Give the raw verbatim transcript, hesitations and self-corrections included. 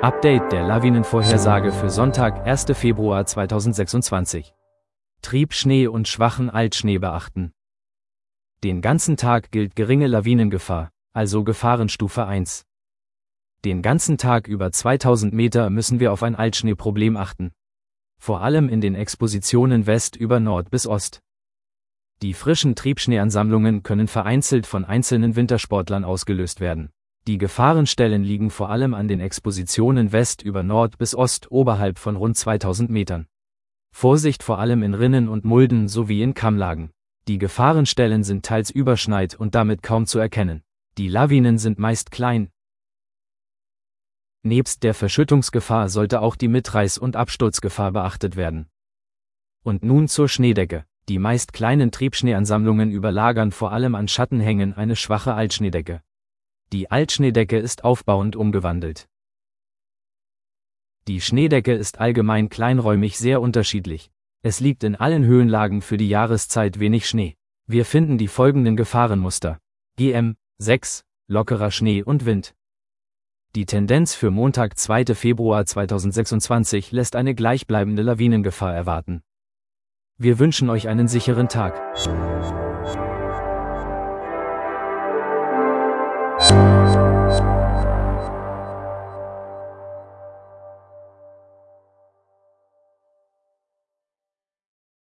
Update der Lawinenvorhersage für Sonntag, erster Februar zweitausendsechsundzwanzig. Triebschnee und schwachen Altschnee beachten. Den ganzen Tag gilt geringe Lawinengefahr, also Gefahrenstufe eins. Den ganzen Tag über zweitausend Meter müssen wir auf ein Altschneeproblem achten. Vor allem in den Expositionen West über Nord bis Ost. Die frischen Triebschneeansammlungen können vereinzelt von einzelnen Wintersportlern ausgelöst werden. Die Gefahrenstellen liegen vor allem an den Expositionen West über Nord bis Ost oberhalb von rund zweitausend Metern. Vorsicht vor allem in Rinnen und Mulden sowie in Kammlagen. Die Gefahrenstellen sind teils überschneit und damit kaum zu erkennen. Die Lawinen sind meist klein. Nebst der Verschüttungsgefahr sollte auch die Mitreiß- und Absturzgefahr beachtet werden. Und nun zur Schneedecke. Die meist kleinen Triebschneeansammlungen überlagern vor allem an Schattenhängen eine schwache Altschneedecke. Die Altschneedecke ist aufbauend umgewandelt. Die Schneedecke ist allgemein kleinräumig sehr unterschiedlich. Es liegt in allen Höhenlagen für die Jahreszeit wenig Schnee. Wir finden die folgenden Gefahrenmuster. G M sechs, lockerer Schnee und Wind. Die Tendenz für Montag, zweiter Februar zweitausendsechsundzwanzig lässt eine gleichbleibende Lawinengefahr erwarten. Wir wünschen euch einen sicheren Tag.